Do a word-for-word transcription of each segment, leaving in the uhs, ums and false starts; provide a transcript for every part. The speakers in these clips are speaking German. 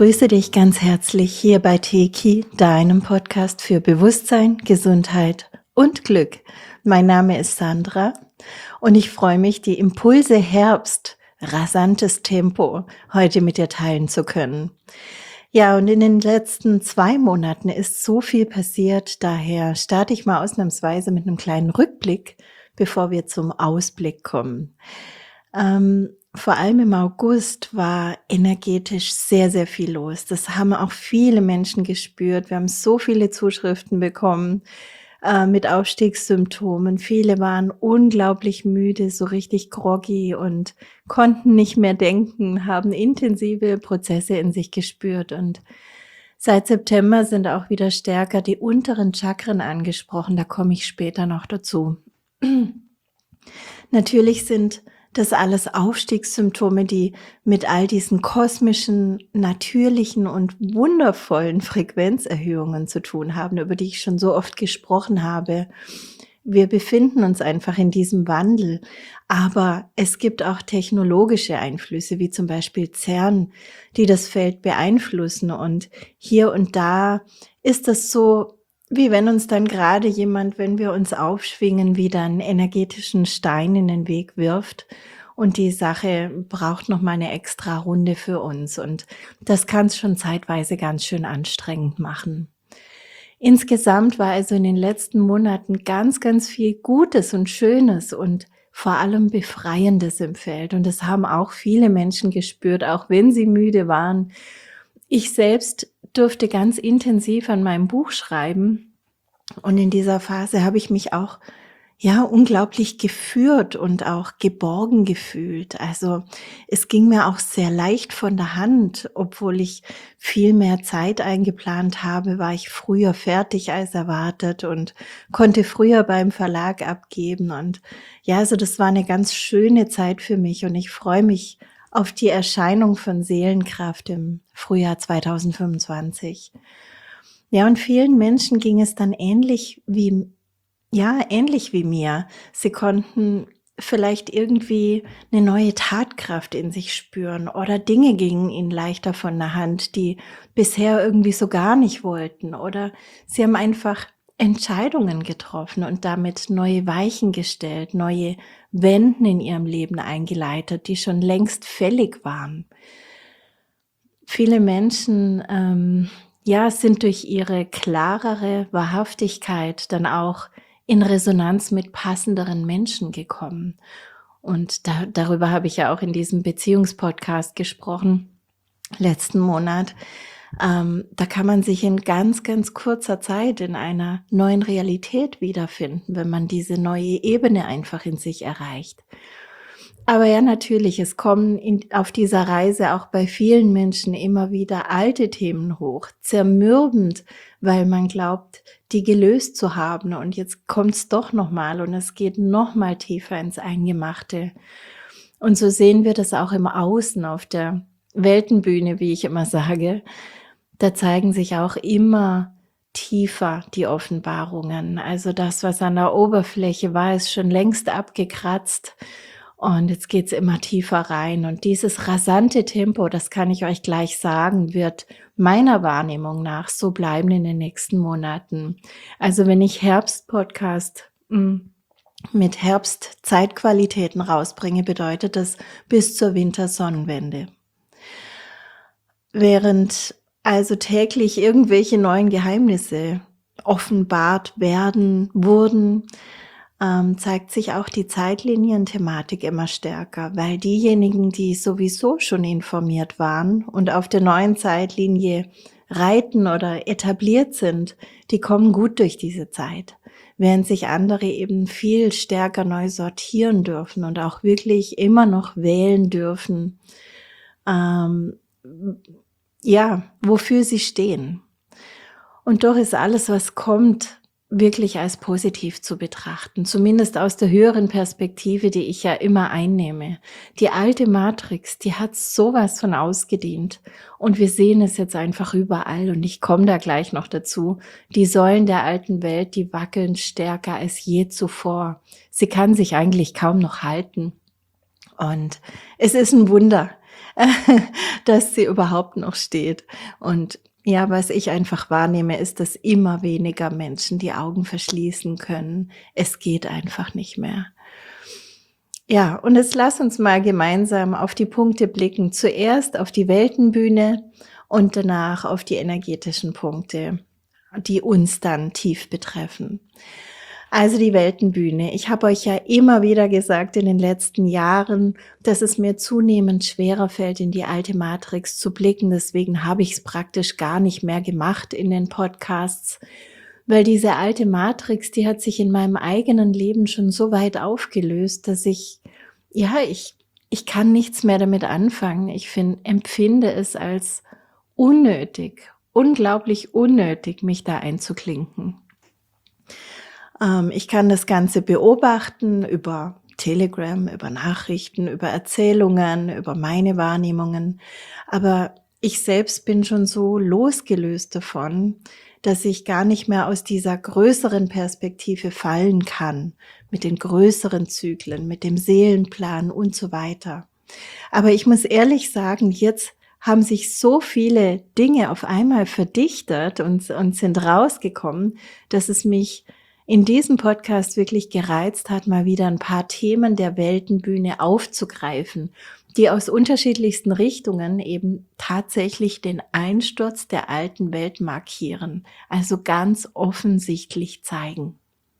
begrüße dich ganz herzlich hier bei Teki, deinem Podcast für Bewusstsein, Gesundheit und Glück. Mein Name ist Sandra und ich freue mich, die Impulse Herbst, rasantes Tempo heute mit dir teilen zu können. Ja, und in den letzten zwei Monaten ist so viel passiert, daher starte ich mal ausnahmsweise mit einem kleinen Rückblick, bevor wir zum Ausblick kommen. Ähm, vor allem im August war energetisch sehr, sehr viel los. Das haben auch viele Menschen gespürt. Wir haben so viele Zuschriften bekommen, äh, mit Aufstiegssymptomen. Viele waren unglaublich müde, so richtig groggy und konnten nicht mehr denken, haben intensive Prozesse in sich gespürt. Und seit September sind auch wieder stärker die unteren Chakren angesprochen. Da komme ich später noch dazu. Natürlich sind das alles Aufstiegssymptome, die mit all diesen kosmischen, natürlichen und wundervollen Frequenzerhöhungen zu tun haben, über die ich schon so oft gesprochen habe. Wir befinden uns einfach in diesem Wandel, aber es gibt auch technologische Einflüsse, wie zum Beispiel CERN, die das Feld beeinflussen, und hier und da ist das so, wie wenn uns dann gerade jemand, wenn wir uns aufschwingen, wieder einen energetischen Stein in den Weg wirft und die Sache braucht noch mal 'ne extra Runde für uns, und das kann's schon zeitweise ganz schön anstrengend machen. Insgesamt war also in den letzten Monaten ganz, ganz viel Gutes und Schönes und vor allem Befreiendes im Feld, und das haben auch viele Menschen gespürt, auch wenn sie müde waren. Ich selbst durfte ganz intensiv an meinem Buch schreiben und in dieser Phase habe ich mich auch, ja, unglaublich geführt und auch geborgen gefühlt. Also, es ging mir auch sehr leicht von der Hand. Obwohl ich viel mehr Zeit eingeplant habe, war ich früher fertig als erwartet und konnte früher beim Verlag abgeben. Und ja, also das war eine ganz schöne Zeit für mich und ich freue mich auf die Erscheinung von Seelenkraft im Frühjahr zweitausendfünfundzwanzig. Ja, und vielen Menschen ging es dann ähnlich wie ja, ähnlich wie mir. Sie konnten vielleicht irgendwie eine neue Tatkraft in sich spüren oder Dinge gingen ihnen leichter von der Hand, die bisher irgendwie so gar nicht wollten, oder sie haben einfach Entscheidungen getroffen und damit neue Weichen gestellt, neue Wenden in ihrem Leben eingeleitet, die schon längst fällig waren. Viele Menschen, ähm, ja, sind durch ihre klarere Wahrhaftigkeit dann auch in Resonanz mit passenderen Menschen gekommen. Und da darüber habe ich ja auch in diesem Beziehungspodcast gesprochen, letzten Monat. Ähm, da kann man sich in ganz, ganz kurzer Zeit in einer neuen Realität wiederfinden, wenn man diese neue Ebene einfach in sich erreicht. Aber ja, natürlich, es kommen in auf dieser Reise auch bei vielen Menschen immer wieder alte Themen hoch, zermürbend, weil man glaubt, die gelöst zu haben, und jetzt kommt's doch noch mal und es geht noch mal tiefer ins Eingemachte. Und so sehen wir das auch im Außen auf der Weltenbühne, wie ich immer sage. Da zeigen sich auch immer tiefer die Offenbarungen. Also das, was an der Oberfläche war, ist schon längst abgekratzt. Und jetzt geht's immer tiefer rein. Und dieses rasante Tempo, das kann ich euch gleich sagen, wird meiner Wahrnehmung nach so bleiben in den nächsten Monaten. Also wenn ich Herbst-Podcast hm, mit Herbst-Zeitqualitäten rausbringe, bedeutet das bis zur Wintersonnenwende. Während also täglich irgendwelche neuen Geheimnisse offenbart werden, wurden, ähm, zeigt sich auch die Zeitlinienthematik immer stärker, weil diejenigen, die sowieso schon informiert waren und auf der neuen Zeitlinie reiten oder etabliert sind, die kommen gut durch diese Zeit, während sich andere eben viel stärker neu sortieren dürfen und auch wirklich immer noch wählen dürfen, ähm, ja, wofür sie stehen. Und doch ist alles, was kommt, wirklich als positiv zu betrachten, zumindest aus der höheren Perspektive, die ich ja immer einnehme. Die alte Matrix, die hat so was von ausgedient und wir sehen es jetzt einfach überall, und ich komme da gleich noch dazu. Die Säulen der alten Welt, die wackeln stärker als je zuvor. Sie kann sich eigentlich kaum noch halten und es ist ein Wunder. dass sie überhaupt noch steht. Und ja, was ich einfach wahrnehme, ist, dass immer weniger Menschen die Augen verschließen können. Es geht einfach nicht mehr. Ja, und jetzt lass uns mal gemeinsam auf die Punkte blicken. Zuerst auf die Weltenbühne und danach auf die energetischen Punkte, die uns dann tief betreffen. Also die Weltenbühne. Ich habe euch ja immer wieder gesagt in den letzten Jahren, dass es mir zunehmend schwerer fällt, in die alte Matrix zu blicken. Deswegen habe ich es praktisch gar nicht mehr gemacht in den Podcasts, weil diese alte Matrix, die hat sich in meinem eigenen Leben schon so weit aufgelöst, dass ich, ja, ich, ich kann nichts mehr damit anfangen. Ich find, empfinde es als unnötig, unglaublich unnötig, mich da einzuklinken. Ähm, ich kann das Ganze beobachten über Telegram, über Nachrichten, über Erzählungen, über meine Wahrnehmungen. Aber ich selbst bin schon so losgelöst davon, dass ich gar nicht mehr aus dieser größeren Perspektive fallen kann, mit den größeren Zyklen, mit dem Seelenplan und so weiter. Aber ich muss ehrlich sagen, jetzt haben sich so viele Dinge auf einmal verdichtet und, und sind rausgekommen, dass es mich in diesem Podcast wirklich gereizt hat, mal wieder ein paar Themen der Weltenbühne aufzugreifen, die aus unterschiedlichsten Richtungen eben tatsächlich den Einsturz der alten Welt markieren, also ganz offensichtlich zeigen.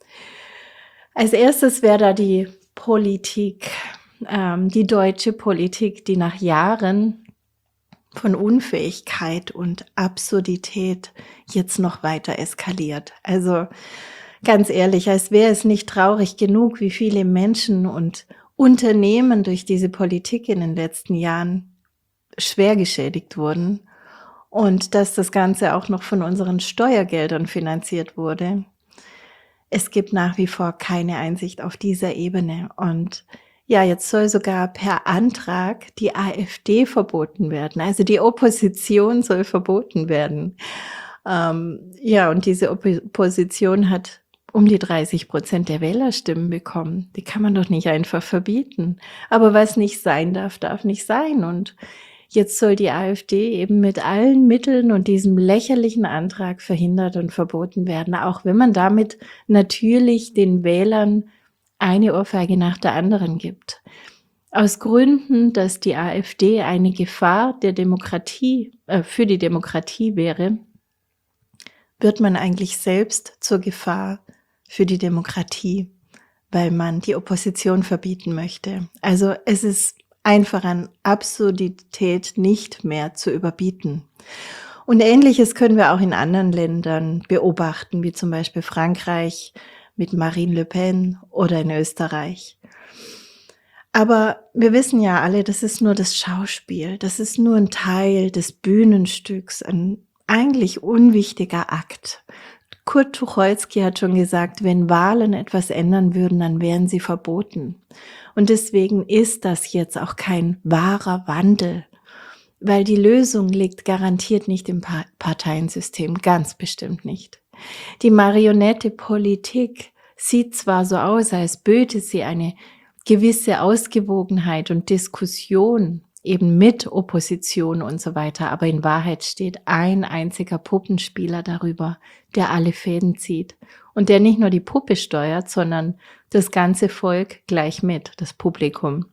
Als erstes wäre da die Politik, ähm, die deutsche Politik, die nach Jahren von Unfähigkeit und Absurdität jetzt noch weiter eskaliert. Also ganz ehrlich, als wäre es nicht traurig genug, wie viele Menschen und Unternehmen durch diese Politik in den letzten Jahren schwer geschädigt wurden und dass das Ganze auch noch von unseren Steuergeldern finanziert wurde. Es gibt nach wie vor keine Einsicht auf dieser Ebene. Und ja, jetzt soll sogar per Antrag die AfD verboten werden. Also die Opposition soll verboten werden. Ähm, ja, und diese Opposition hat um die dreißig Prozent der Wählerstimmen bekommen. Die kann man doch nicht einfach verbieten. Aber was nicht sein darf, darf nicht sein. Und jetzt soll die AfD eben mit allen Mitteln und diesem lächerlichen Antrag verhindert und verboten werden, auch wenn man damit natürlich den Wählern eine Ohrfeige nach der anderen gibt. Aus Gründen, dass die AfD eine Gefahr der Demokratie, äh, für die Demokratie wäre, wird man eigentlich selbst zur Gefahr für die Demokratie, weil man die Opposition verbieten möchte. Also es ist einfach an Absurdität nicht mehr zu überbieten. Und Ähnliches können wir auch in anderen Ländern beobachten, wie zum Beispiel Frankreich mit Marine Le Pen oder in Österreich. Aber wir wissen ja alle, das ist nur das Schauspiel, das ist nur ein Teil des Bühnenstücks, ein eigentlich unwichtiger Akt. Kurt Tucholsky hat schon gesagt, wenn Wahlen etwas ändern würden, dann wären sie verboten. Und deswegen ist das jetzt auch kein wahrer Wandel, weil die Lösung liegt garantiert nicht im pa- Parteiensystem, ganz bestimmt nicht. Die Marionette Politik sieht zwar so aus, als böte sie eine gewisse Ausgewogenheit und Diskussion eben mit Opposition und so weiter, aber in Wahrheit steht ein einziger Puppenspieler darüber, der alle Fäden zieht und der nicht nur die Puppe steuert, sondern das ganze Volk gleich mit, das Publikum.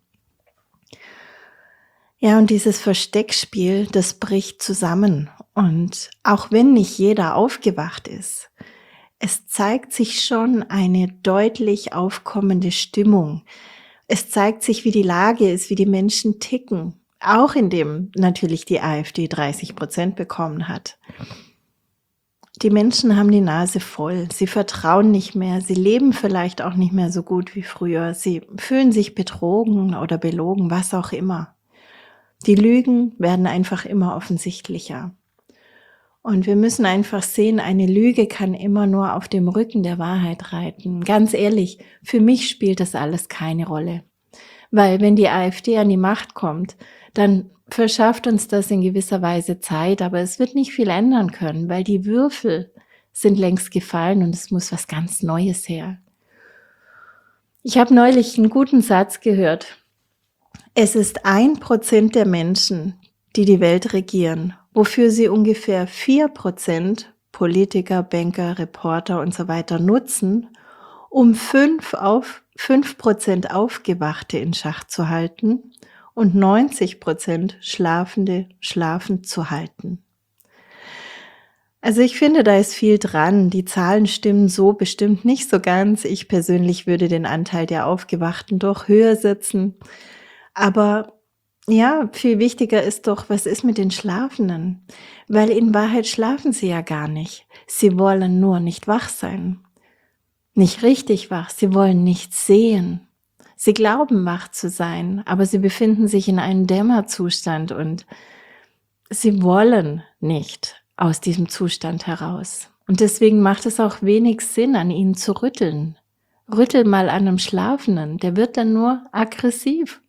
Ja, und dieses Versteckspiel, das bricht zusammen. Und auch wenn nicht jeder aufgewacht ist, es zeigt sich schon eine deutlich aufkommende Stimmung. Es zeigt sich, wie die Lage ist, wie die Menschen ticken, auch indem natürlich die AfD dreißig Prozent bekommen hat. Die Menschen haben die Nase voll, sie vertrauen nicht mehr, sie leben vielleicht auch nicht mehr so gut wie früher, sie fühlen sich betrogen oder belogen, was auch immer. Die Lügen werden einfach immer offensichtlicher. Und wir müssen einfach sehen, eine Lüge kann immer nur auf dem Rücken der Wahrheit reiten. Ganz ehrlich, für mich spielt das alles keine Rolle. Weil wenn die AfD an die Macht kommt, dann verschafft uns das in gewisser Weise Zeit, aber es wird nicht viel ändern können, weil die Würfel sind längst gefallen und es muss was ganz Neues her. Ich habe neulich einen guten Satz gehört. Es ist ein Prozent der Menschen, die die Welt regieren, wofür sie ungefähr vier Prozent Politiker, Banker, Reporter und so weiter nutzen, um fünf auf fünf Prozent Aufgewachte in Schach zu halten und neunzig Prozent Schlafende schlafend zu halten. Also ich finde, da ist viel dran. Die Zahlen stimmen so bestimmt nicht so ganz. Ich persönlich würde den Anteil der Aufgewachten doch höher setzen. Aber ja, viel wichtiger ist doch, was ist mit den Schlafenden? Weil in Wahrheit schlafen sie ja gar nicht. Sie wollen nur nicht wach sein. Nicht richtig wach, sie wollen nichts sehen. Sie glauben wach zu sein, aber sie befinden sich in einem Dämmerzustand und sie wollen nicht aus diesem Zustand heraus. Und deswegen macht es auch wenig Sinn, an ihnen zu rütteln. Rüttel mal an einem Schlafenden, der wird dann nur aggressiv.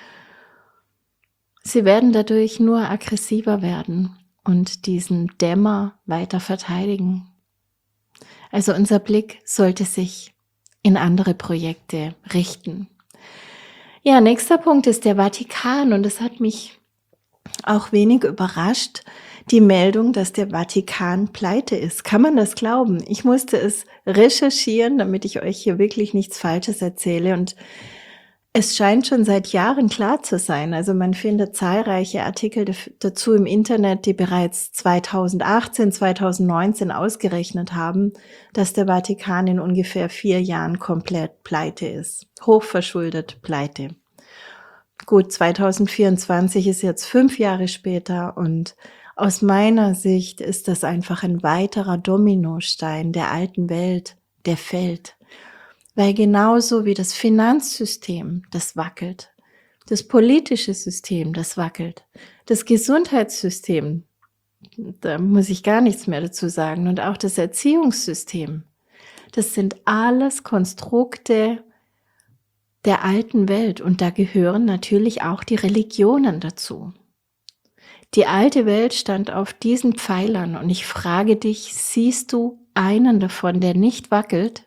Sie werden dadurch nur aggressiver werden und diesen Dämmer weiter verteidigen. Also unser Blick sollte sich in andere Projekte richten. Ja, nächster Punkt ist der Vatikan und es hat mich auch wenig überrascht, die Meldung, dass der Vatikan pleite ist. Kann man das glauben? Ich musste es recherchieren, damit ich euch hier wirklich nichts Falsches erzähle und es scheint schon seit Jahren klar zu sein. Also man findet zahlreiche Artikel dazu im Internet, die bereits zweitausendachtzehn, zweitausendneunzehn ausgerechnet haben, dass der Vatikan in ungefähr vier Jahren komplett pleite ist. Hochverschuldet pleite. Gut, zweitausendvierundzwanzig ist jetzt fünf Jahre später und aus meiner Sicht ist das einfach ein weiterer Dominostein der alten Welt, der fällt. Weil genauso wie das Finanzsystem, das wackelt, das politische System, das wackelt, das Gesundheitssystem, da muss ich gar nichts mehr dazu sagen, und auch das Erziehungssystem, das sind alles Konstrukte der alten Welt und da gehören natürlich auch die Religionen dazu. Die alte Welt stand auf diesen Pfeilern und ich frage dich, siehst du einen davon, der nicht wackelt?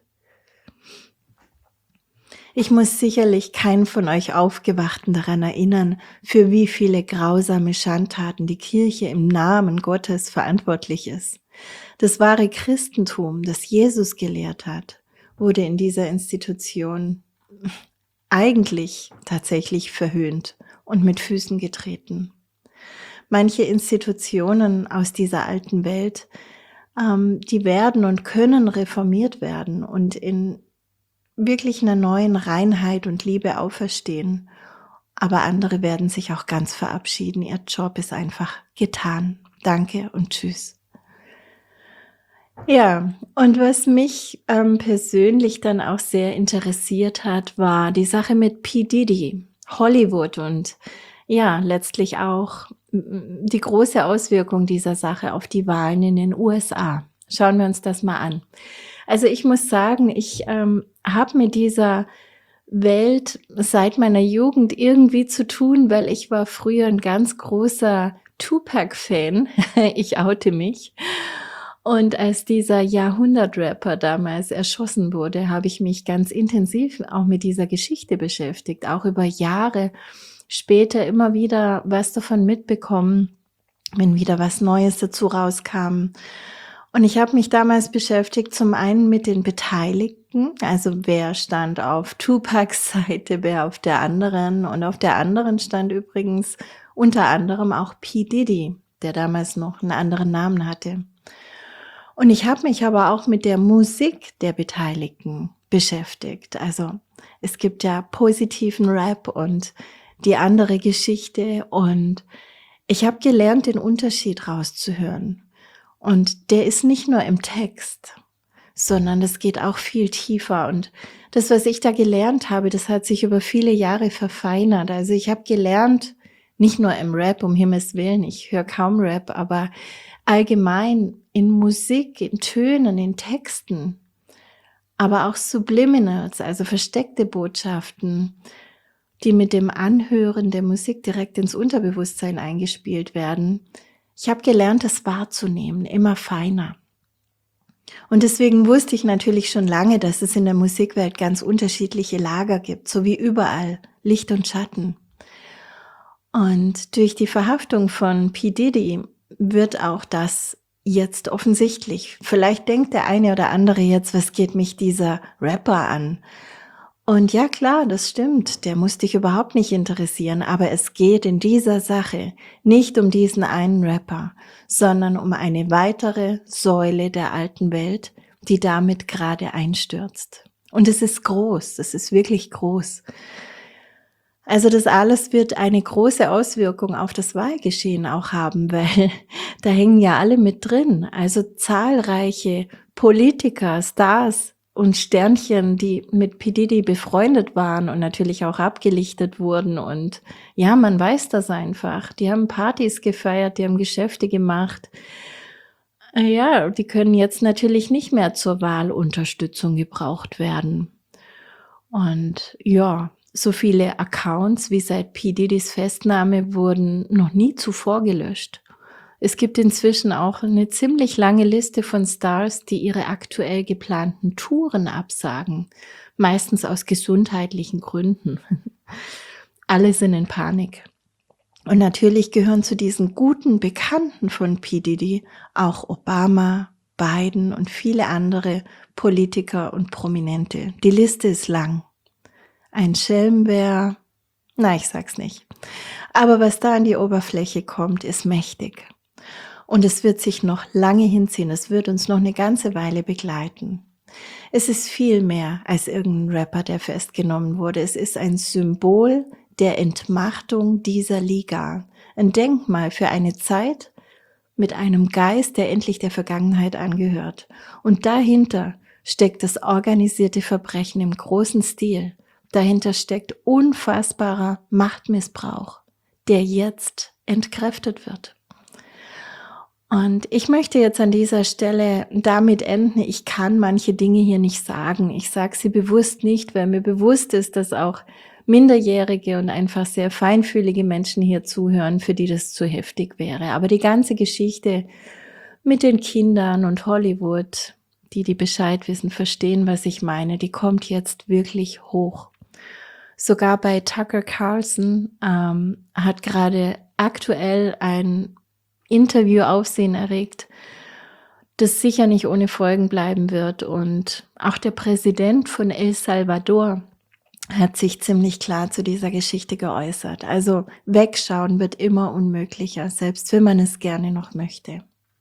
Ich muss sicherlich keinen von euch Aufgewachten daran erinnern, für wie viele grausame Schandtaten die Kirche im Namen Gottes verantwortlich ist. Das wahre Christentum, das Jesus gelehrt hat, wurde in dieser Institution eigentlich tatsächlich verhöhnt und mit Füßen getreten. Manche Institutionen aus dieser alten Welt, ähm, die werden und können reformiert werden und in wirklich einer neuen Reinheit und Liebe auferstehen. Aber andere werden sich auch ganz verabschieden. Ihr Job ist einfach getan. Danke und tschüss. Ja, und was mich ähm, persönlich dann auch sehr interessiert hat, war die Sache mit P. Diddy, Hollywood und ja, letztlich auch mm, die große Auswirkung dieser Sache auf die Wahlen in den U S A. Schauen wir uns das mal an. Also ich muss sagen, ich ähm, habe mit dieser Welt seit meiner Jugend irgendwie zu tun, weil ich war früher ein ganz großer Tupac-Fan. Ich oute mich. Und als dieser Jahrhundert-Rapper damals erschossen wurde, habe ich mich ganz intensiv auch mit dieser Geschichte beschäftigt, auch über Jahre später immer wieder was davon mitbekommen, wenn wieder was Neues dazu rauskam. Und ich habe mich damals beschäftigt, zum einen mit den Beteiligten, also wer stand auf Tupacs Seite, wer auf der anderen. Und auf der anderen stand übrigens unter anderem auch P. Diddy, der damals noch einen anderen Namen hatte. Und ich habe mich aber auch mit der Musik der Beteiligten beschäftigt. Also es gibt ja positiven Rap und die andere Geschichte. Und ich habe gelernt, den Unterschied rauszuhören. Und der ist nicht nur im Text, sondern es geht auch viel tiefer. Und das, was ich da gelernt habe, das hat sich über viele Jahre verfeinert. Also ich habe gelernt, nicht nur im Rap, um Himmels Willen, ich höre kaum Rap, aber allgemein in Musik, in Tönen, in Texten, aber auch Subliminals, also versteckte Botschaften, die mit dem Anhören der Musik direkt ins Unterbewusstsein eingespielt werden. Ich habe gelernt, das wahrzunehmen, immer feiner. Und deswegen wusste ich natürlich schon lange, dass es in der Musikwelt ganz unterschiedliche Lager gibt, so wie überall, Licht und Schatten. Und durch die Verhaftung von P. Diddy wird auch das jetzt offensichtlich. Vielleicht denkt der eine oder andere jetzt: „Was geht mich dieser Rapper an?“ Und ja klar, das stimmt, der muss dich überhaupt nicht interessieren, aber es geht in dieser Sache nicht um diesen einen Rapper, sondern um eine weitere Säule der alten Welt, die damit gerade einstürzt. Und es ist groß, es ist wirklich groß. Also das alles wird eine große Auswirkung auf das Wahlgeschehen auch haben, weil da hängen ja alle mit drin. Also zahlreiche Politiker, Stars und Sternchen, die mit P. Diddy befreundet waren und natürlich auch abgelichtet wurden. Und ja, man weiß das einfach. Die haben Partys gefeiert, die haben Geschäfte gemacht. Äh, Ja, die können jetzt natürlich nicht mehr zur Wahlunterstützung gebraucht werden. Und ja, so viele Accounts wie seit P. Diddys Festnahme wurden noch nie zuvor gelöscht. Es gibt inzwischen auch eine ziemlich lange Liste von Stars, die ihre aktuell geplanten Touren absagen, meistens aus gesundheitlichen Gründen. Alle sind in Panik. Und natürlich gehören zu diesen guten Bekannten von P. Diddy auch Obama, Biden und viele andere Politiker und Prominente. Die Liste ist lang. Ein Schelm wäre, na, ich sag's nicht. Aber was da an die Oberfläche kommt, ist mächtig. Und es wird sich noch lange hinziehen. Es wird uns noch eine ganze Weile begleiten. Es ist viel mehr als irgendein Rapper, der festgenommen wurde. Es ist ein Symbol der Entmachtung dieser Liga. Ein Denkmal für eine Zeit mit einem Geist, der endlich der Vergangenheit angehört. Und dahinter steckt das organisierte Verbrechen im großen Stil. Dahinter steckt unfassbarer Machtmissbrauch, der jetzt entkräftet wird. Und ich möchte jetzt an dieser Stelle damit enden, ich kann manche Dinge hier nicht sagen. Ich sage sie bewusst nicht, weil mir bewusst ist, dass auch minderjährige und einfach sehr feinfühlige Menschen hier zuhören, für die das zu heftig wäre. Aber die ganze Geschichte mit den Kindern und Hollywood, die, die Bescheid wissen, verstehen, was ich meine, die kommt jetzt wirklich hoch. Sogar bei Tucker Carlson ähm, hat gerade aktuell ein Interview Aufsehen erregt, das sicher nicht ohne Folgen bleiben wird. Und auch der Präsident von El Salvador hat sich ziemlich klar zu dieser Geschichte geäußert. Also wegschauen wird immer unmöglicher, selbst wenn man es gerne noch möchte.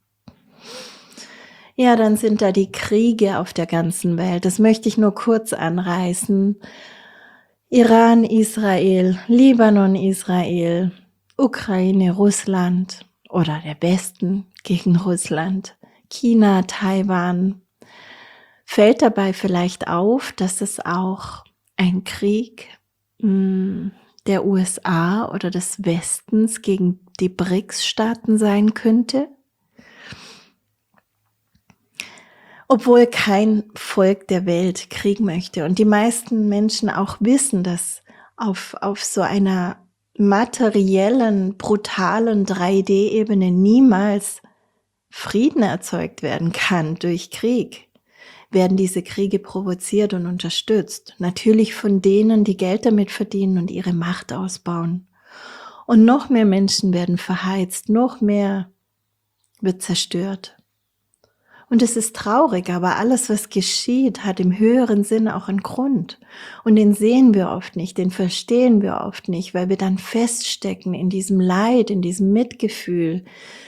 Ja, dann sind da die Kriege auf der ganzen Welt. Das möchte ich nur kurz anreißen. Iran, Israel, Libanon, Israel, Ukraine, Russland oder der Westen gegen Russland, China, Taiwan. Fällt dabei vielleicht auf, dass es auch ein Krieg mh, der U S A oder des Westens gegen die B R I C S-Staaten sein könnte? Obwohl kein Volk der Welt Krieg möchte und die meisten Menschen auch wissen, dass auf, auf so einer materiellen, brutalen drei D-Ebene niemals Frieden erzeugt werden kann durch Krieg, werden diese Kriege provoziert und unterstützt. Natürlich von denen, die Geld damit verdienen und ihre Macht ausbauen. Und noch mehr Menschen werden verheizt, noch mehr wird zerstört. Und es ist traurig, aber alles, was geschieht, hat im höheren Sinn auch einen Grund. Und den sehen wir oft nicht, den verstehen wir oft nicht, weil wir dann feststecken in diesem Leid, in diesem Mitgefühl.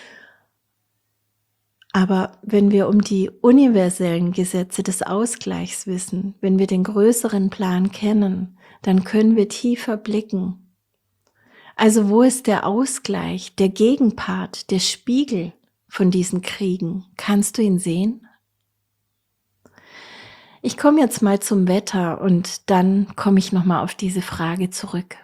Aber wenn wir um die universellen Gesetze des Ausgleichs wissen, wenn wir den größeren Plan kennen, dann können wir tiefer blicken. Also wo ist der Ausgleich, der Gegenpart, der Spiegel von diesen Kriegen? Kannst du ihn sehen? Ich komme jetzt mal zum Wetter und dann komme ich nochmal auf diese Frage zurück.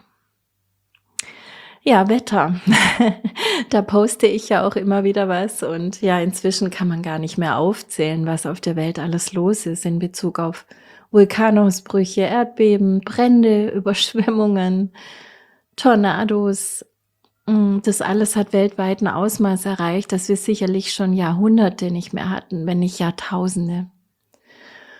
Ja, Wetter. Da poste ich ja auch immer wieder was und ja, inzwischen kann man gar nicht mehr aufzählen, was auf der Welt alles los ist in Bezug auf Vulkanausbrüche, Erdbeben, Brände, Überschwemmungen, Tornados. Das alles hat weltweit ein Ausmaß erreicht, das wir sicherlich schon Jahrhunderte nicht mehr hatten, wenn nicht Jahrtausende.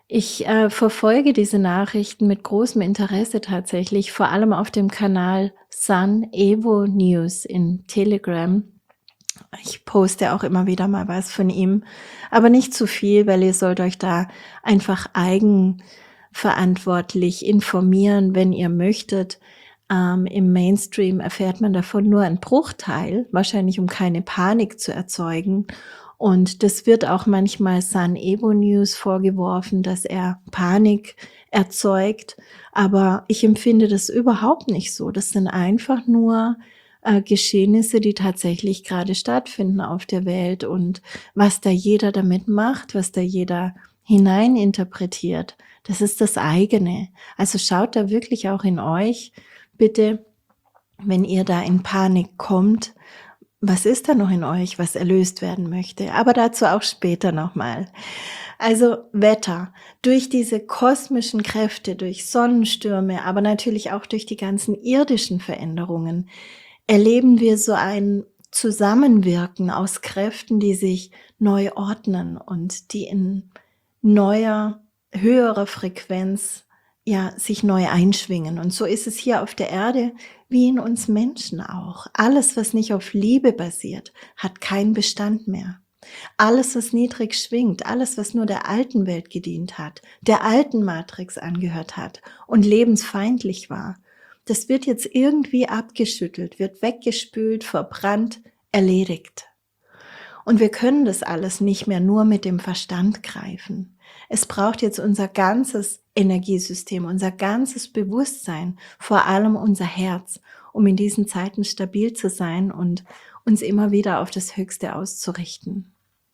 Ich, äh, verfolge diese Nachrichten mit großem Interesse tatsächlich, vor allem auf dem Kanal Sun Evo News in Telegram. Ich poste auch immer wieder mal was von ihm, aber nicht zu viel, weil ihr sollt euch da einfach eigenverantwortlich informieren, wenn ihr möchtet. Ähm, im Mainstream erfährt man davon nur einen Bruchteil, wahrscheinlich um keine Panik zu erzeugen. Und das wird auch manchmal Sun Evo News vorgeworfen, dass er Panik erzeugt, aber ich empfinde das überhaupt nicht so. Das sind einfach nur äh, Geschehnisse, die tatsächlich gerade stattfinden auf der Welt, und was da jeder damit macht, was da jeder hineininterpretiert, das ist das eigene. Also schaut da wirklich auch in euch, bitte, wenn ihr da in Panik kommt, was ist da noch in euch, was erlöst werden möchte? Aber dazu auch später nochmal. Also Wetter, durch diese kosmischen Kräfte, durch Sonnenstürme, aber natürlich auch durch die ganzen irdischen Veränderungen, erleben wir so ein Zusammenwirken aus Kräften, die sich neu ordnen und die in neuer, höherer Frequenz, ja, sich neu einschwingen. Und so ist es hier auf der Erde wie in uns Menschen auch. Alles, was nicht auf Liebe basiert, hat keinen Bestand mehr. Alles, was niedrig schwingt, alles, was nur der alten Welt gedient hat, der alten Matrix angehört hat und lebensfeindlich war, das wird jetzt irgendwie abgeschüttelt, wird weggespült, verbrannt, erledigt. Und wir können das alles nicht mehr nur mit dem Verstand greifen. Es braucht jetzt unser ganzes Energiesystem, unser ganzes Bewusstsein, vor allem unser Herz, um in diesen Zeiten stabil zu sein und uns immer wieder auf das Höchste auszurichten.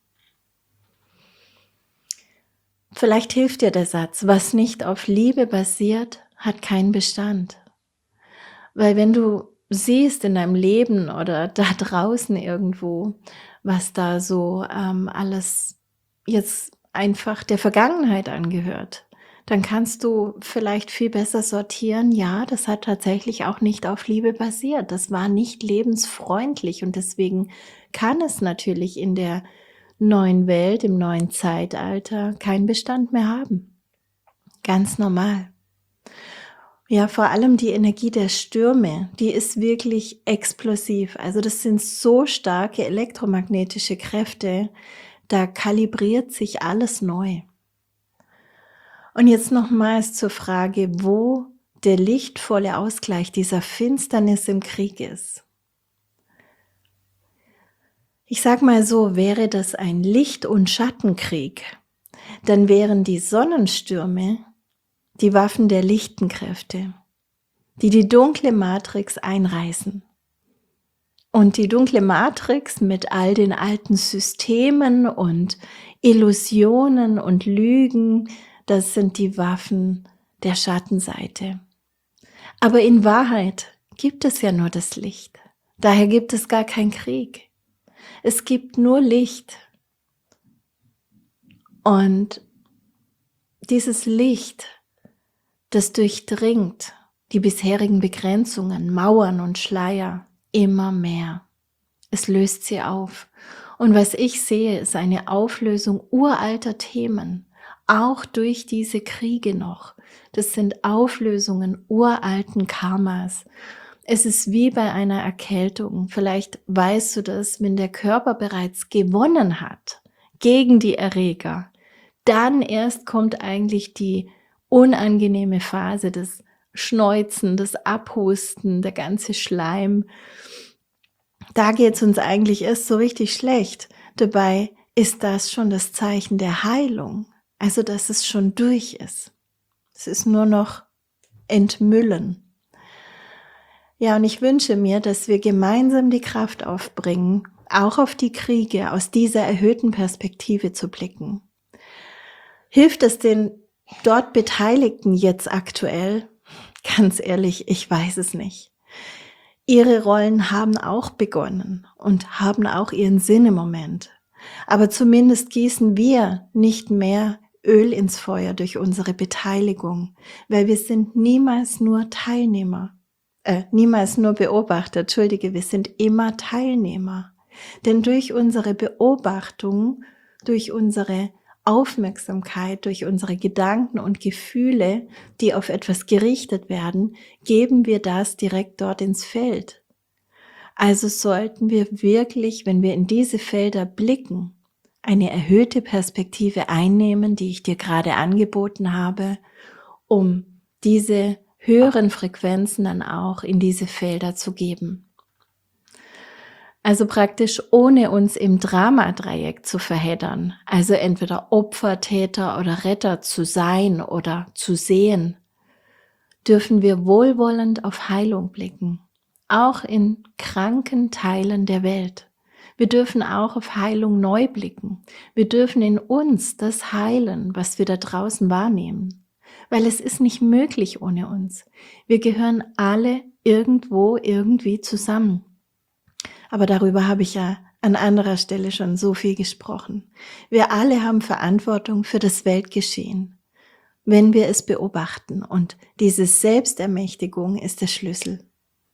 Vielleicht hilft dir der Satz: Was nicht auf Liebe basiert, hat keinen Bestand. Weil wenn du siehst in deinem Leben oder da draußen irgendwo, was da so ähm, alles jetzt einfach der Vergangenheit angehört, dann kannst du vielleicht viel besser sortieren, ja, das hat tatsächlich auch nicht auf Liebe basiert. Das war nicht lebensfreundlich, und deswegen kann es natürlich in der neuen Welt, im neuen Zeitalter keinen Bestand mehr haben. Ganz normal. Ja, vor allem die Energie der Stürme, die ist wirklich explosiv. Also das sind so starke elektromagnetische Kräfte, da kalibriert sich alles neu. Und jetzt nochmals zur Frage, wo der lichtvolle Ausgleich dieser Finsternis im Krieg ist. Ich sag mal so, wäre das ein Licht- und Schattenkrieg, dann wären die Sonnenstürme die Waffen der lichten Kräfte, die die dunkle Matrix einreißen. Und die dunkle Matrix mit all den alten Systemen und Illusionen und Lügen, das sind die Waffen der Schattenseite. Aber in Wahrheit gibt es ja nur das Licht. Daher gibt es gar keinen Krieg. Es gibt nur Licht. Und dieses Licht, das durchdringt die bisherigen Begrenzungen, Mauern und Schleier immer mehr. Es löst sie auf. Und was ich sehe, ist eine Auflösung uralter Themen, auch durch diese Kriege noch. Das sind Auflösungen uralten Karmas. Es ist wie bei einer Erkältung. Vielleicht weißt du das, wenn der Körper bereits gewonnen hat gegen die Erreger, dann erst kommt eigentlich die unangenehme Phase, des Schneuzen, das Abhusten, der ganze Schleim. Da geht es uns eigentlich erst so richtig schlecht. Dabei ist das schon das Zeichen der Heilung, also dass es schon durch ist. Es ist nur noch entmüllen. Ja, und ich wünsche mir, dass wir gemeinsam die Kraft aufbringen, auch auf die Kriege aus dieser erhöhten Perspektive zu blicken. Hilft es den dort Beteiligten jetzt aktuell? Ganz ehrlich, ich weiß es nicht. Ihre Rollen haben auch begonnen und haben auch ihren Sinn im Moment. Aber zumindest gießen wir nicht mehr Öl ins Feuer durch unsere Beteiligung, weil wir sind niemals nur Teilnehmer, äh, niemals nur Beobachter, entschuldige, wir sind immer Teilnehmer. Denn durch unsere Beobachtung, durch unsere Aufmerksamkeit, durch unsere Gedanken und Gefühle, die auf etwas gerichtet werden, geben wir das direkt dort ins Feld. Also sollten wir wirklich, wenn wir in diese Felder blicken, eine erhöhte Perspektive einnehmen, die ich dir gerade angeboten habe, um diese höheren Frequenzen dann auch in diese Felder zu geben. Also praktisch ohne uns im Dramadreieck zu verheddern, also entweder Opfer, Täter oder Retter zu sein oder zu sehen, dürfen wir wohlwollend auf Heilung blicken, auch in kranken Teilen der Welt. Wir dürfen auch auf Heilung neu blicken. Wir dürfen in uns das heilen, was wir da draußen wahrnehmen, weil es ist nicht möglich ohne uns. Wir gehören alle irgendwo irgendwie zusammen. Aber darüber habe ich ja an anderer Stelle schon so viel gesprochen. Wir alle haben Verantwortung für das Weltgeschehen, wenn wir es beobachten. Und diese Selbstermächtigung ist der Schlüssel.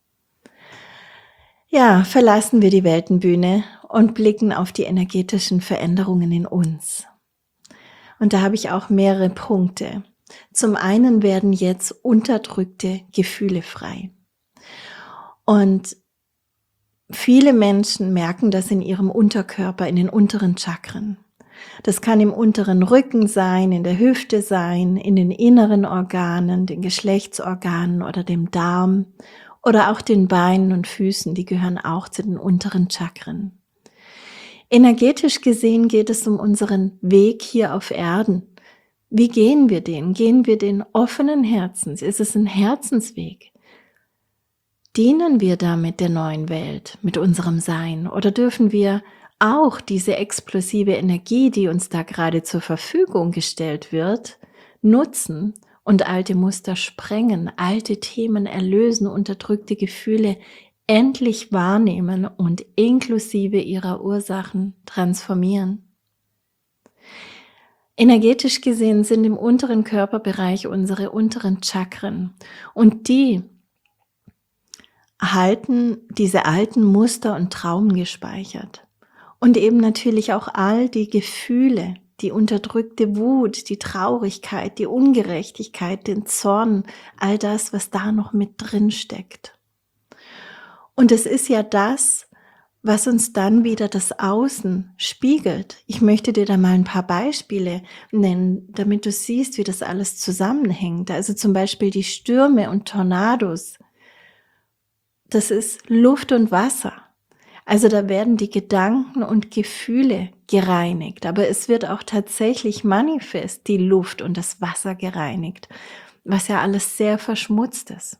Ja, verlassen wir die Weltenbühne und blicken auf die energetischen Veränderungen in uns. Und da habe ich auch mehrere Punkte. Zum einen werden jetzt unterdrückte Gefühle frei. Und viele Menschen merken das in ihrem Unterkörper, in den unteren Chakren. Das kann im unteren Rücken sein, in der Hüfte sein, in den inneren Organen, den Geschlechtsorganen oder dem Darm oder auch den Beinen und Füßen, die gehören auch zu den unteren Chakren. Energetisch gesehen geht es um unseren Weg hier auf Erden. Wie gehen wir den? Gehen wir den offenen Herzens? Ist es ein Herzensweg? Dienen wir damit der neuen Welt, mit unserem Sein? Oder dürfen wir auch diese explosive Energie, die uns da gerade zur Verfügung gestellt wird, nutzen und alte Muster sprengen, alte Themen erlösen, unterdrückte Gefühle endlich wahrnehmen und inklusive ihrer Ursachen transformieren? Energetisch gesehen sind im unteren Körperbereich unsere unteren Chakren und die halten diese alten Muster und Traumen gespeichert. Und eben natürlich auch all die Gefühle, die unterdrückte Wut, die Traurigkeit, die Ungerechtigkeit, den Zorn, all das, was da noch mit drin steckt. Und es ist ja das, was uns dann wieder das Außen spiegelt. Ich möchte dir da mal ein paar Beispiele nennen, damit du siehst, wie das alles zusammenhängt. Also zum Beispiel die Stürme und Tornados. Das ist Luft und Wasser. Also da werden die Gedanken und Gefühle gereinigt, aber es wird auch tatsächlich manifest die Luft und das Wasser gereinigt, was ja alles sehr verschmutzt ist.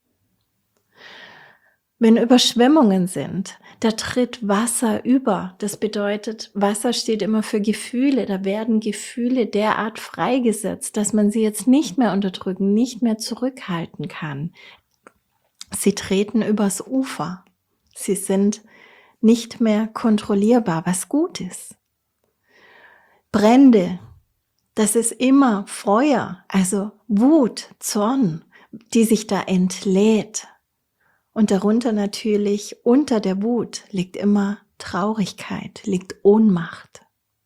Wenn Überschwemmungen sind, da tritt Wasser über. Das bedeutet, Wasser steht immer für Gefühle. Da werden Gefühle derart freigesetzt, dass man sie jetzt nicht mehr unterdrücken, nicht mehr zurückhalten kann. Sie treten übers Ufer. Sie sind nicht mehr kontrollierbar, was gut ist. Brände, das ist immer Feuer, also Wut, Zorn, die sich da entlädt. Und darunter natürlich, unter der Wut, liegt immer Traurigkeit, liegt Ohnmacht.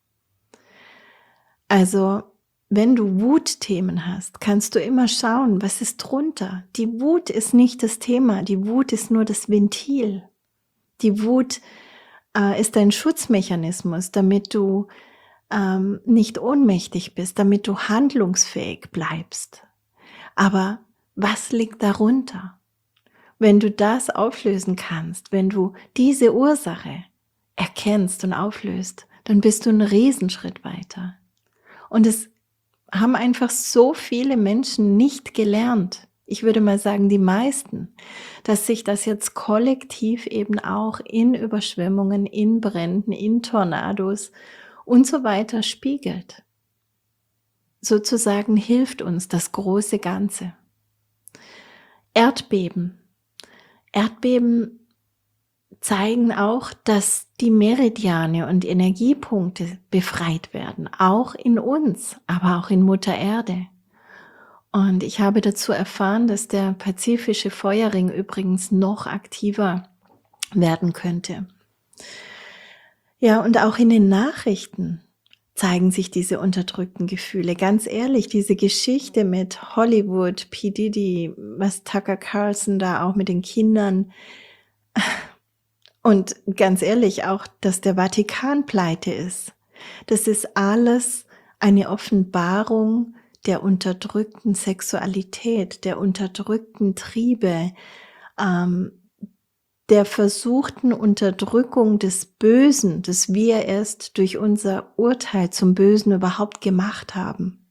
Also, wenn du Wutthemen hast, kannst du immer schauen, was ist drunter. Die Wut ist nicht das Thema, die Wut ist nur das Ventil. Die Wut äh, ist ein Schutzmechanismus, damit du ähm, nicht ohnmächtig bist, damit du handlungsfähig bleibst. Aber was liegt darunter? Wenn du das auflösen kannst, wenn du diese Ursache erkennst und auflöst, dann bist du einen Riesenschritt weiter. Und es haben einfach so viele Menschen nicht gelernt, ich würde mal sagen die meisten, dass sich das jetzt kollektiv eben auch in Überschwemmungen, in Bränden, in Tornados und so weiter spiegelt. Sozusagen hilft uns das große Ganze. Erdbeben. Erdbeben zeigen auch, dass die Meridiane und Energiepunkte befreit werden, auch in uns, aber auch in Mutter Erde. Und ich habe dazu erfahren, dass der pazifische Feuerring übrigens noch aktiver werden könnte. Ja, und auch in den Nachrichten zeigen sich diese unterdrückten Gefühle. Ganz ehrlich, diese Geschichte mit Hollywood, P. Diddy, was Tucker Carlson da auch mit den Kindern und ganz ehrlich auch, dass der Vatikan pleite ist. Das ist alles eine Offenbarung der unterdrückten Sexualität, der unterdrückten Triebe, ähm, der versuchten Unterdrückung des Bösen, das wir erst durch unser Urteil zum Bösen überhaupt gemacht haben.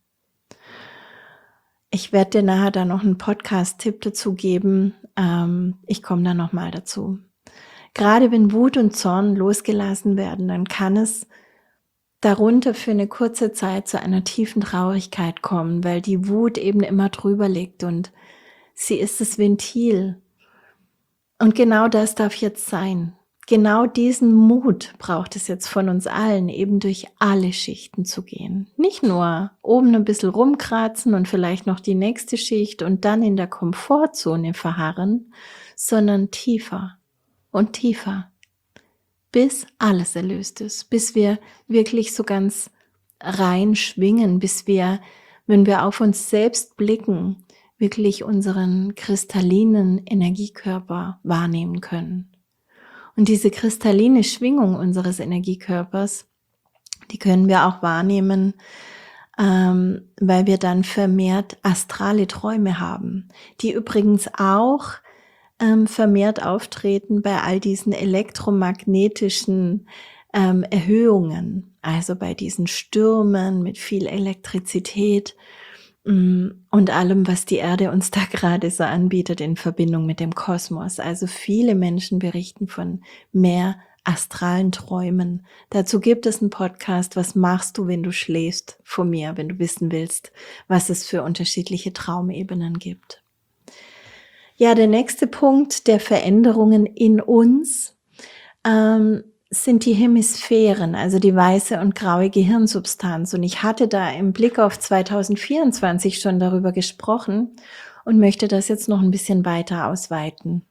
Ich werde dir nachher da noch einen Podcast-Tipp dazu geben. Ähm, ich komme da noch mal dazu. Gerade wenn Wut und Zorn losgelassen werden, dann kann es darunter für eine kurze Zeit zu einer tiefen Traurigkeit kommen, weil die Wut eben immer drüber liegt und sie ist das Ventil. Und genau das darf jetzt sein. Genau diesen Mut braucht es jetzt von uns allen, eben durch alle Schichten zu gehen. Nicht nur oben ein bisschen rumkratzen und vielleicht noch die nächste Schicht und dann in der Komfortzone verharren, sondern tiefer und tiefer, bis alles erlöst ist, bis wir wirklich so ganz rein schwingen, bis wir, wenn wir auf uns selbst blicken, wirklich unseren kristallinen Energiekörper wahrnehmen können. Und diese kristalline Schwingung unseres Energiekörpers, die können wir auch wahrnehmen, ähm, weil wir dann vermehrt astrale Träume haben, die übrigens auch ähm, vermehrt auftreten bei all diesen elektromagnetischen ähm, Erhöhungen, also bei diesen Stürmen mit viel Elektrizität und allem, was die Erde uns da gerade so anbietet in Verbindung mit dem Kosmos. Also viele Menschen berichten von mehr astralen Träumen. Dazu gibt es einen Podcast, was machst du, wenn du schläfst, von mir, wenn du wissen willst, was es für unterschiedliche Traumebenen gibt. Ja, der nächste Punkt der Veränderungen in uns ähm, sind die Hemisphären, also die weiße und graue Gehirnsubstanz. Und ich hatte da im Blick auf zwanzig vierundzwanzig schon darüber gesprochen und möchte das jetzt noch ein bisschen weiter ausweiten.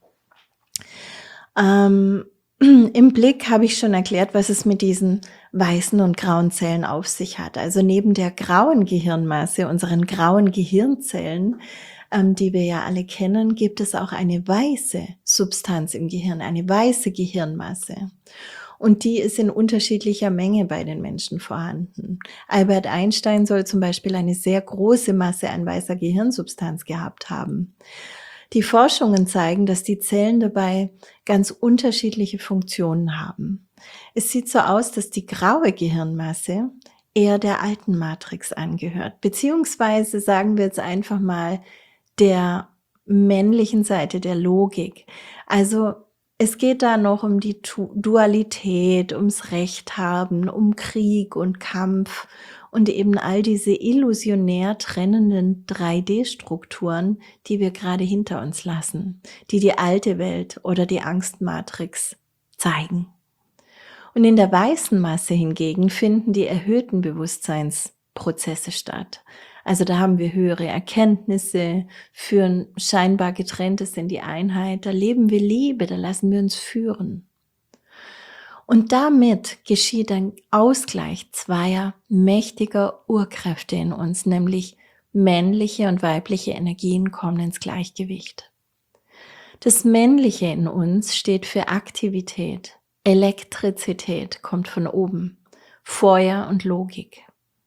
Ähm, Im Blick habe ich schon erklärt, was es mit diesen weißen und grauen Zellen auf sich hat. Also neben der grauen Gehirnmasse, unseren grauen Gehirnzellen, ähm, die wir ja alle kennen, gibt es auch eine weiße Substanz im Gehirn, eine weiße Gehirnmasse. Und die ist in unterschiedlicher Menge bei den Menschen vorhanden. Albert Einstein soll zum Beispiel eine sehr große Masse an weißer Gehirnsubstanz gehabt haben. Die Forschungen zeigen, dass die Zellen dabei ganz unterschiedliche Funktionen haben. Es sieht so aus, dass die graue Gehirnmasse eher der alten Matrix angehört, beziehungsweise sagen wir jetzt einfach mal der männlichen Seite der Logik. Also es geht da noch um die Dualität, ums Recht haben, um Krieg und Kampf und eben all diese illusionär trennenden drei D Strukturen, die wir gerade hinter uns lassen, die die alte Welt oder die Angstmatrix zeigen. Und in der weißen Masse hingegen finden die erhöhten Bewusstseinsprozesse statt. Also da haben wir höhere Erkenntnisse, führen scheinbar Getrenntes in die Einheit, da leben wir Liebe, da lassen wir uns führen. Und damit geschieht ein Ausgleich zweier mächtiger Urkräfte in uns, nämlich männliche und weibliche Energien kommen ins Gleichgewicht. Das Männliche in uns steht für Aktivität, Elektrizität kommt von oben, Feuer und Logik.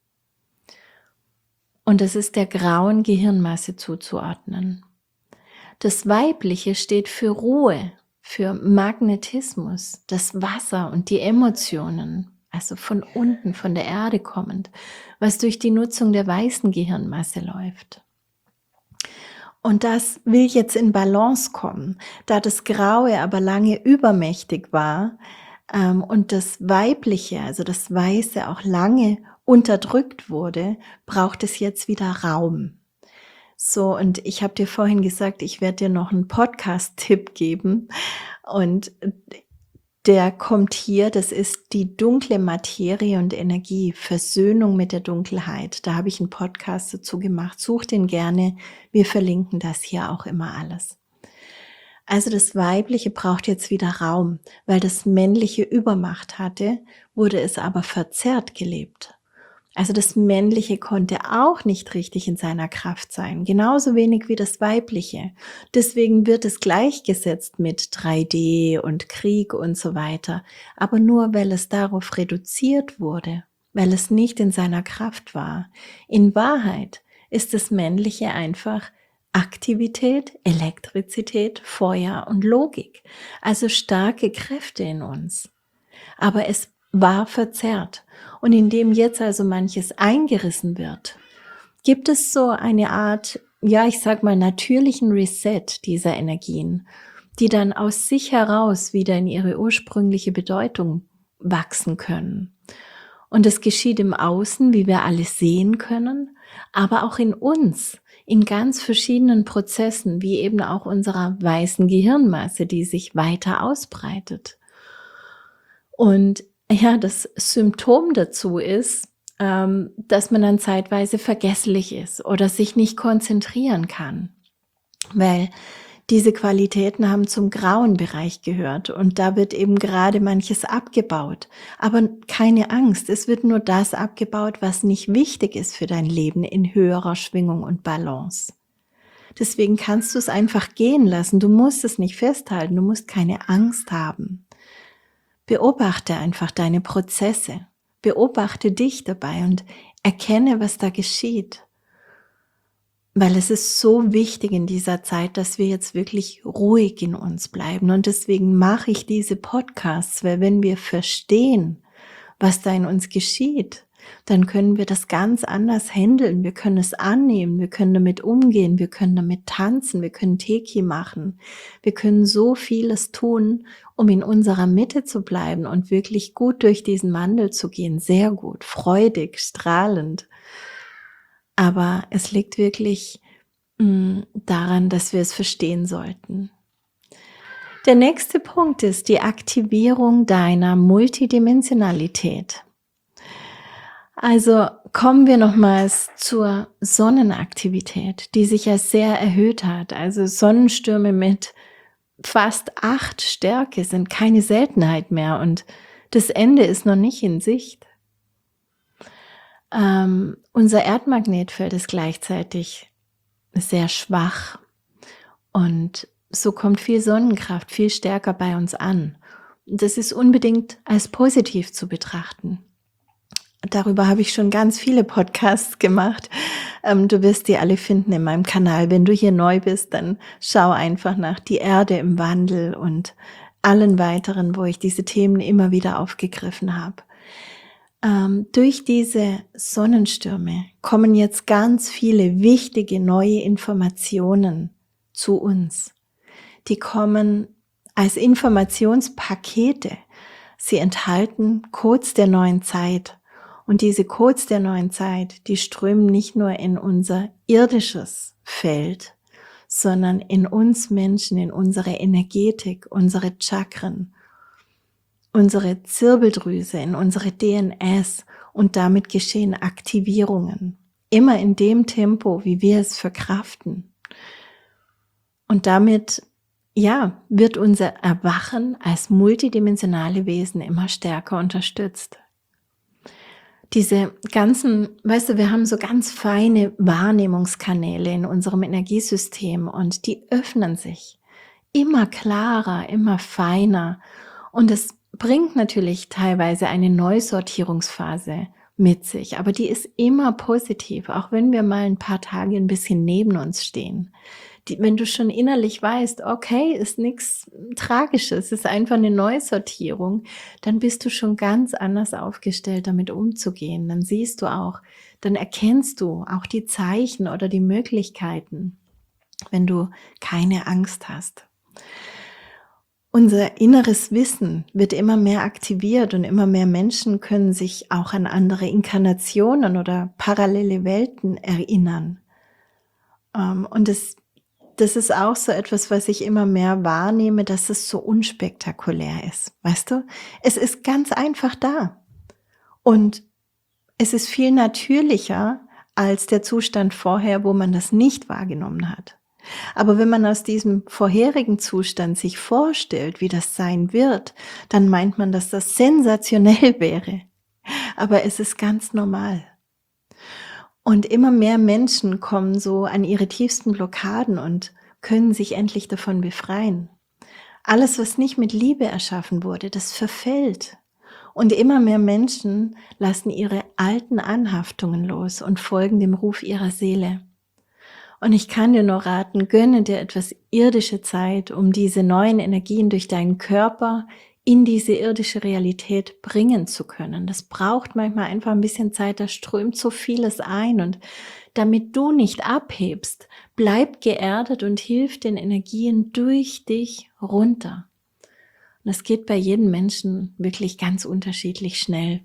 Und es ist der grauen Gehirnmasse zuzuordnen. Das Weibliche steht für Ruhe, für Magnetismus, das Wasser und die Emotionen, also von unten, von der Erde kommend, was durch die Nutzung der weißen Gehirnmasse läuft. Und das will jetzt in Balance kommen, da das Graue aber lange übermächtig war ähm, und das Weibliche, also das Weiße, auch lange unterdrückt wurde, braucht es jetzt wieder Raum. So, und ich habe dir vorhin gesagt, ich werde dir noch einen Podcast-Tipp geben und der kommt hier, das ist die dunkle Materie und Energie, Versöhnung mit der Dunkelheit. Da habe ich einen Podcast dazu gemacht, such den gerne, wir verlinken das hier auch immer alles. Also das Weibliche braucht jetzt wieder Raum, weil das Männliche Übermacht hatte, wurde es aber verzerrt gelebt. Also das Männliche konnte auch nicht richtig in seiner Kraft sein, genauso wenig wie das Weibliche. Deswegen wird es gleichgesetzt mit drei D und Krieg und so weiter, aber nur weil es darauf reduziert wurde, weil es nicht in seiner Kraft war. In Wahrheit ist das Männliche einfach Aktivität, Elektrizität, Feuer und Logik, also starke Kräfte in uns. Aber es war verzerrt. Und indem jetzt also manches eingerissen wird, gibt es so eine Art, ja, ich sag mal, natürlichen Reset dieser Energien, die dann aus sich heraus wieder in ihre ursprüngliche Bedeutung wachsen können. Und es geschieht im Außen, wie wir alle sehen können, aber auch in uns, in ganz verschiedenen Prozessen, wie eben auch unserer weißen Gehirnmasse, die sich weiter ausbreitet. Und ja, das Symptom dazu ist, ähm, dass man dann zeitweise vergesslich ist oder sich nicht konzentrieren kann, weil diese Qualitäten haben zum grauen Bereich gehört und da wird eben gerade manches abgebaut. Aber keine Angst, es wird nur das abgebaut, was nicht wichtig ist für dein Leben in höherer Schwingung und Balance. Deswegen kannst du es einfach gehen lassen, du musst es nicht festhalten, du musst keine Angst haben. Beobachte einfach deine Prozesse, beobachte dich dabei und erkenne, was da geschieht. Weil es ist so wichtig in dieser Zeit, dass wir jetzt wirklich ruhig in uns bleiben. Und deswegen mache ich diese Podcasts, weil wenn wir verstehen, was da in uns geschieht, dann können wir das ganz anders handeln. Wir können es annehmen, wir können damit umgehen, wir können damit tanzen, wir können Teki machen. Wir können so vieles tun, um in unserer Mitte zu bleiben und wirklich gut durch diesen Wandel zu gehen. Sehr gut, freudig, strahlend. Aber es liegt wirklich mh, daran, dass wir es verstehen sollten. Der nächste Punkt ist die Aktivierung deiner Multidimensionalität. Also kommen wir nochmals zur Sonnenaktivität, die sich ja sehr erhöht hat. Also Sonnenstürme mit fast acht Stärke sind keine Seltenheit mehr und das Ende ist noch nicht in Sicht. Ähm, unser Erdmagnetfeld ist gleichzeitig sehr schwach und so kommt viel Sonnenkraft viel stärker bei uns an. Das ist unbedingt als positiv zu betrachten. Darüber habe ich schon ganz viele Podcasts gemacht. Ähm, du wirst die alle finden in meinem Kanal. Wenn du hier neu bist, dann schau einfach nach Die Erde im Wandel und allen weiteren, wo ich diese Themen immer wieder aufgegriffen habe. Ähm, durch diese Sonnenstürme kommen jetzt ganz viele wichtige neue Informationen zu uns. Die kommen als Informationspakete. Sie enthalten Codes der neuen Zeit. Und diese Codes der neuen Zeit, die strömen nicht nur in unser irdisches Feld, sondern in uns Menschen, in unsere Energetik, unsere Chakren, unsere Zirbeldrüse, in unsere D N S und damit geschehen Aktivierungen. Immer in dem Tempo, wie wir es verkraften. Und damit, ja, wird unser Erwachen als multidimensionale Wesen immer stärker unterstützt. Diese ganzen, weißt du, wir haben so ganz feine Wahrnehmungskanäle in unserem Energiesystem und die öffnen sich immer klarer, immer feiner und es bringt natürlich teilweise eine Neusortierungsphase mit sich, aber die ist immer positiv, auch wenn wir mal ein paar Tage ein bisschen neben uns stehen. Die, wenn du schon innerlich weißt, okay, ist nichts Tragisches, ist einfach eine Neusortierung, dann bist du schon ganz anders aufgestellt, damit umzugehen. Dann siehst du auch, dann erkennst du auch die Zeichen oder die Möglichkeiten, wenn du keine Angst hast. Unser inneres Wissen wird immer mehr aktiviert und immer mehr Menschen können sich auch an andere Inkarnationen oder parallele Welten erinnern. Und es Das ist auch so etwas, was ich immer mehr wahrnehme, dass es so unspektakulär ist. Weißt du? Es ist ganz einfach da. Und es ist viel natürlicher als der Zustand vorher, wo man das nicht wahrgenommen hat. Aber wenn man aus diesem vorherigen Zustand sich vorstellt, wie das sein wird, dann meint man, dass das sensationell wäre. Aber es ist ganz normal. Und immer mehr Menschen kommen so an ihre tiefsten Blockaden und können sich endlich davon befreien. Alles, was nicht mit Liebe erschaffen wurde, das verfällt. Und immer mehr Menschen lassen ihre alten Anhaftungen los und folgen dem Ruf ihrer Seele. Und ich kann dir nur raten, gönne dir etwas irdische Zeit, um diese neuen Energien durch deinen Körper in diese irdische Realität bringen zu können. Das braucht manchmal einfach ein bisschen Zeit, da strömt so vieles ein. Und damit du nicht abhebst, bleib geerdet und hilf den Energien durch dich runter. Und das geht bei jedem Menschen wirklich ganz unterschiedlich schnell.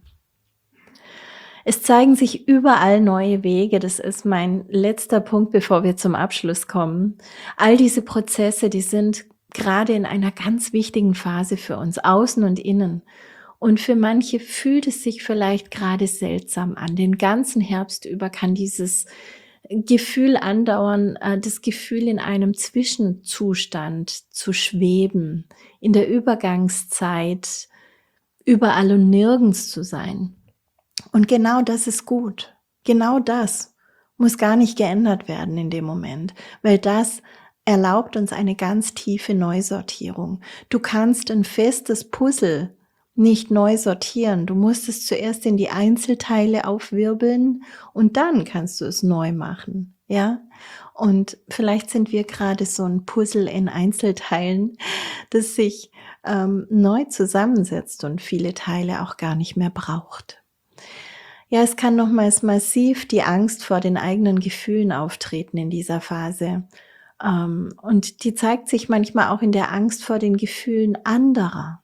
Es zeigen sich überall neue Wege. Das ist mein letzter Punkt, bevor wir zum Abschluss kommen. All diese Prozesse, die sind gerade in einer ganz wichtigen Phase für uns, außen und innen. Und für manche fühlt es sich vielleicht gerade seltsam an. Den ganzen Herbst über kann dieses Gefühl andauern, äh, das Gefühl in einem Zwischenzustand zu schweben, in der Übergangszeit überall und nirgends zu sein. Und genau das ist gut. Genau das muss gar nicht geändert werden in dem Moment, weil das erlaubt uns eine ganz tiefe Neusortierung. Du kannst ein festes Puzzle nicht neu sortieren. Du musst es zuerst in die Einzelteile aufwirbeln und dann kannst du es neu machen, ja? Und vielleicht sind wir gerade so ein Puzzle in Einzelteilen, das sich ähm, neu zusammensetzt und viele Teile auch gar nicht mehr braucht. Ja, es kann nochmals massiv die Angst vor den eigenen Gefühlen auftreten in dieser Phase. Ähm, und die zeigt sich manchmal auch in der Angst vor den Gefühlen anderer,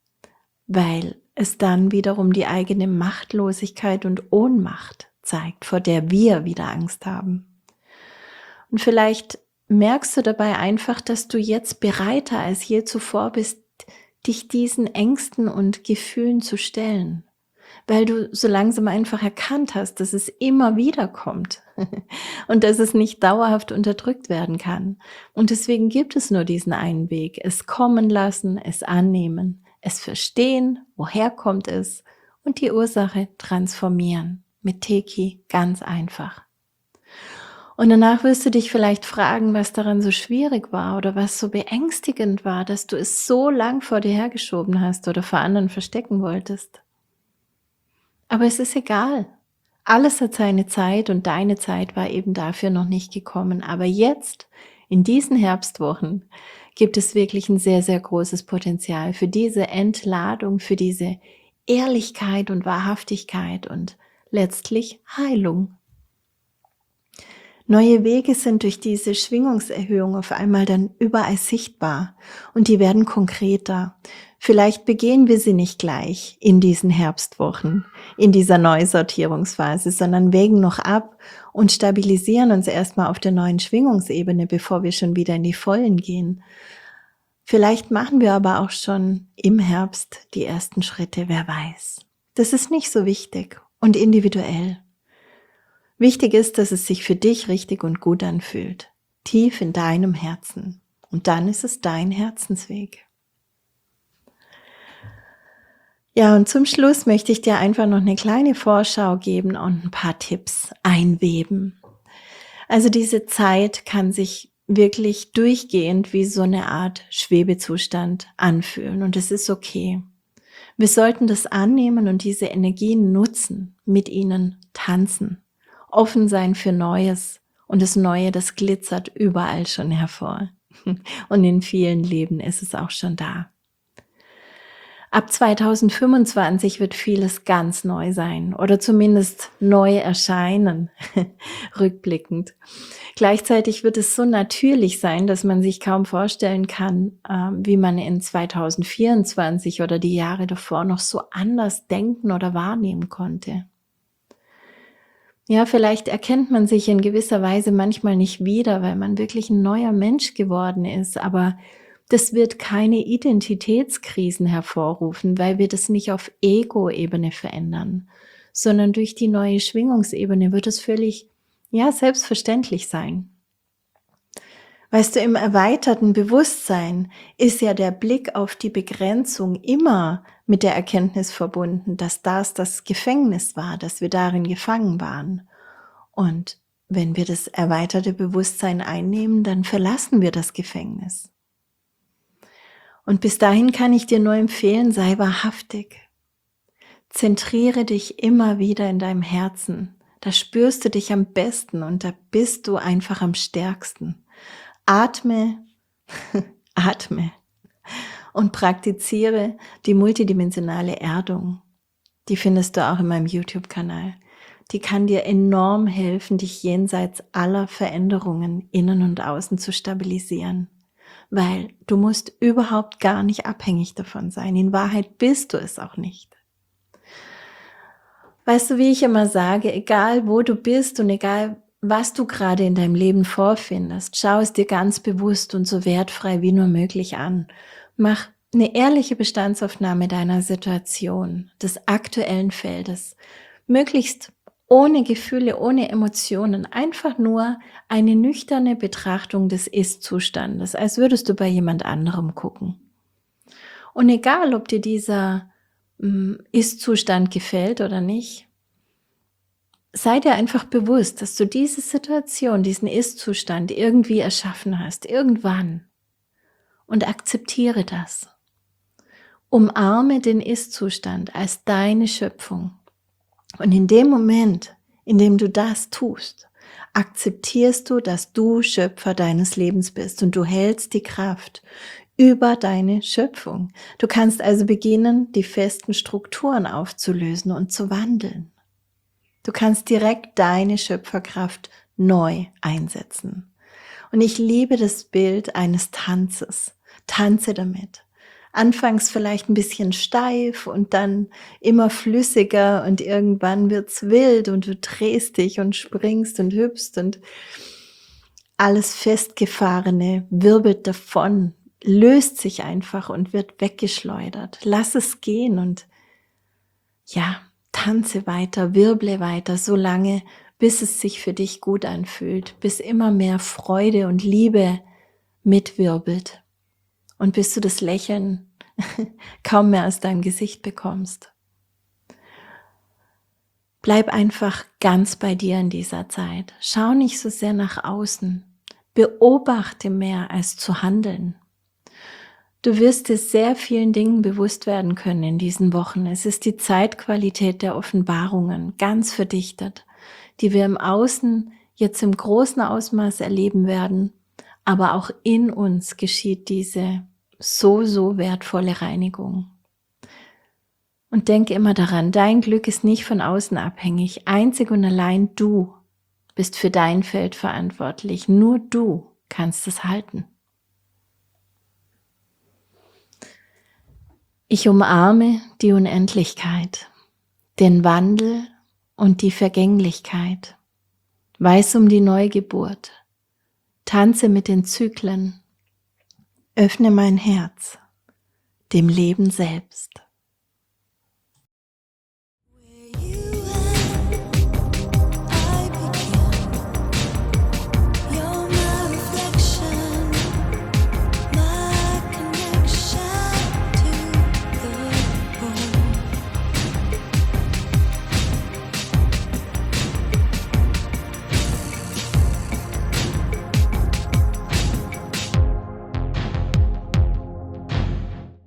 weil es dann wiederum die eigene Machtlosigkeit und Ohnmacht zeigt, vor der wir wieder Angst haben. Und vielleicht merkst du dabei einfach, dass du jetzt bereiter als je zuvor bist, dich diesen Ängsten und Gefühlen zu stellen, weil du so langsam einfach erkannt hast, dass es immer wieder kommt und dass es nicht dauerhaft unterdrückt werden kann. Und deswegen gibt es nur diesen einen Weg: es kommen lassen, es annehmen, es verstehen, woher kommt es, und die Ursache transformieren. Mit Teki ganz einfach. Und danach wirst du dich vielleicht fragen, was daran so schwierig war oder was so beängstigend war, dass du es so lang vor dir hergeschoben hast oder vor anderen verstecken wolltest. Aber es ist egal. Alles hat seine Zeit und deine Zeit war eben dafür noch nicht gekommen. Aber jetzt, in diesen Herbstwochen, gibt es wirklich ein sehr, sehr großes Potenzial für diese Entladung, für diese Ehrlichkeit und Wahrhaftigkeit und letztlich Heilung. Neue Wege sind durch diese Schwingungserhöhung auf einmal dann überall sichtbar und die werden konkreter. Vielleicht begehen wir sie nicht gleich in diesen Herbstwochen, in dieser Neusortierungsphase, sondern wägen noch ab und stabilisieren uns erstmal auf der neuen Schwingungsebene, bevor wir schon wieder in die Vollen gehen. Vielleicht machen wir aber auch schon im Herbst die ersten Schritte, wer weiß. Das ist nicht so wichtig und individuell. Wichtig ist, dass es sich für dich richtig und gut anfühlt, tief in deinem Herzen. Und dann ist es dein Herzensweg. Ja, und zum Schluss möchte ich dir einfach noch eine kleine Vorschau geben und ein paar Tipps einweben. Also diese Zeit kann sich wirklich durchgehend wie so eine Art Schwebezustand anfühlen und es ist okay. Wir sollten das annehmen und diese Energien nutzen, mit ihnen tanzen. Offen sein für Neues und das Neue, das glitzert überall schon hervor. Und in vielen Leben ist es auch schon da. Ab zweitausendfünfundzwanzig wird vieles ganz neu sein oder zumindest neu erscheinen, rückblickend. Gleichzeitig wird es so natürlich sein, dass man sich kaum vorstellen kann, wie man in zweitausendvierundzwanzig oder die Jahre davor noch so anders denken oder wahrnehmen konnte. Ja, vielleicht erkennt man sich in gewisser Weise manchmal nicht wieder, weil man wirklich ein neuer Mensch geworden ist, aber das wird keine Identitätskrisen hervorrufen, weil wir das nicht auf Ego-Ebene verändern, sondern durch die neue Schwingungsebene wird es völlig, ja, selbstverständlich sein. Weißt du, im erweiterten Bewusstsein ist ja der Blick auf die Begrenzung immer mit der Erkenntnis verbunden, dass das das Gefängnis war, dass wir darin gefangen waren. Und wenn wir das erweiterte Bewusstsein einnehmen, dann verlassen wir das Gefängnis. Und bis dahin kann ich dir nur empfehlen, sei wahrhaftig. Zentriere dich immer wieder in deinem Herzen. Da spürst du dich am besten und da bist du einfach am stärksten. Atme, atme und praktiziere die multidimensionale Erdung. Die findest du auch in meinem YouTube-Kanal. Die kann dir enorm helfen, dich jenseits aller Veränderungen innen und außen zu stabilisieren. Weil du musst überhaupt gar nicht abhängig davon sein. In Wahrheit bist du es auch nicht. Weißt du, wie ich immer sage, egal wo du bist und egal was du gerade in deinem Leben vorfindest, schau es dir ganz bewusst und so wertfrei wie nur möglich an. Mach eine ehrliche Bestandsaufnahme deiner Situation, des aktuellen Feldes, möglichst ohne Gefühle, ohne Emotionen, einfach nur eine nüchterne Betrachtung des Ist-Zustandes, als würdest du bei jemand anderem gucken. Und egal, ob dir dieser mm, Ist-Zustand gefällt oder nicht, sei dir einfach bewusst, dass du diese Situation, diesen Ist-Zustand irgendwie erschaffen hast, irgendwann. Und akzeptiere das. Umarme den Ist-Zustand als deine Schöpfung. Und in dem Moment, in dem du das tust, akzeptierst du, dass du Schöpfer deines Lebens bist und du hältst die Kraft über deine Schöpfung. Du kannst also beginnen, die festen Strukturen aufzulösen und zu wandeln. Du kannst direkt deine Schöpferkraft neu einsetzen. Und ich liebe das Bild eines Tanzes. Tanze damit. Anfangs vielleicht ein bisschen steif und dann immer flüssiger und irgendwann wird's wild und du drehst dich und springst und hüpfst und alles Festgefahrene wirbelt davon, löst sich einfach und wird weggeschleudert. Lass es gehen und ja, tanze weiter, wirble weiter, so lange, bis es sich für dich gut anfühlt, bis immer mehr Freude und Liebe mitwirbelt und bis du das Lächeln kaum mehr aus deinem Gesicht bekommst. Bleib einfach ganz bei dir in dieser Zeit. Schau nicht so sehr nach außen. Beobachte mehr als zu handeln. Du wirst dir sehr vielen Dingen bewusst werden können in diesen Wochen. Es ist die Zeitqualität der Offenbarungen, ganz verdichtet, die wir im Außen jetzt im großen Ausmaß erleben werden, aber auch in uns geschieht diese so, so wertvolle Reinigung. Und denke immer daran, dein Glück ist nicht von außen abhängig. Einzig und allein du bist für dein Feld verantwortlich. Nur du kannst es halten. Ich umarme die Unendlichkeit, den Wandel und die Vergänglichkeit. Weiß um die Neugeburt. Tanze mit den Zyklen. Öffne mein Herz, dem Leben selbst.